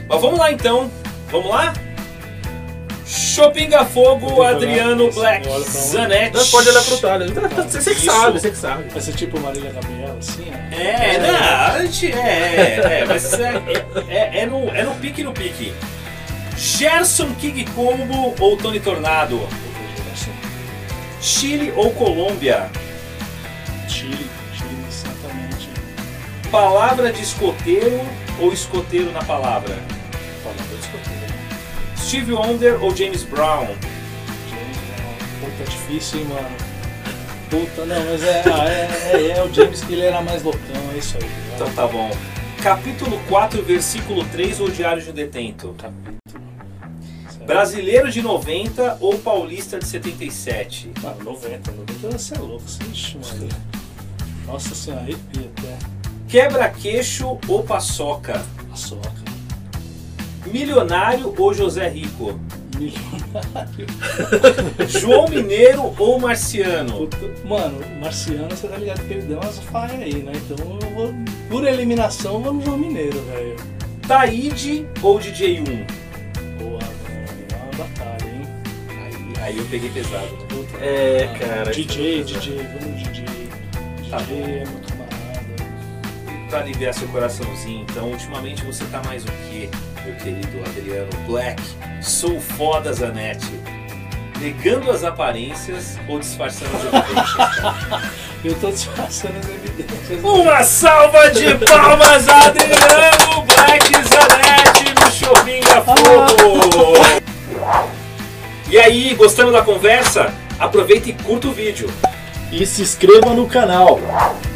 Mas vamos lá então. Vamos lá? Chopinga Fogo, Adriano Black, Zanetti. Não pode olhar pro talho. Você que sabe, você que sabe. Vai ser tipo Marília Gabriela, assim, ó. Não, a gente mas é no pique, no pique. Gerson King Combo ou Tony Tornado? Chile ou Colômbia? Chile, exatamente. Palavra de escoteiro ou escoteiro na palavra? Palavra de escoteiro. Stevie Wonder ou James Brown? James Brown. Puta, difícil, hein, mano. Puta, não, mas é o James que ele era mais loucão, é isso aí. Então tá bom. Capítulo 4, versículo 3 ou Diário de um Detento? Capítulo. Brasileiro de 90 ou Paulista de 77? Mano, 90 você é louco, ixi, mano. Nossa senhora, arrepia até. Quebra-queixo ou Paçoca? Paçoca. Milionário ou José Rico? Milionário. João Mineiro ou Marciano? Puta, mano, Marciano, você tá ligado que ele deu umas falhas aí, né? Então eu vou, por eliminação, eu vou no João Mineiro, velho. Taíde ou DJ 1? Boa, mano, é uma batalha, hein? Aí eu peguei pesado. Puta, cara. DJ, vamos DJ. Tá DJ bom. é muito camarada. Pra aliviar seu coraçãozinho, então, ultimamente você tá mais o quê, meu querido Adriano Black? Sou foda, Zanetti. Negando as aparências ou disfarçando as evidências? Eu tô disfarçando as evidências. Uma salva de palmas, Adriano Black Zanetti no Chopinga Fogo! E aí, gostando da conversa? Aproveita e curta o vídeo. E se inscreva no canal.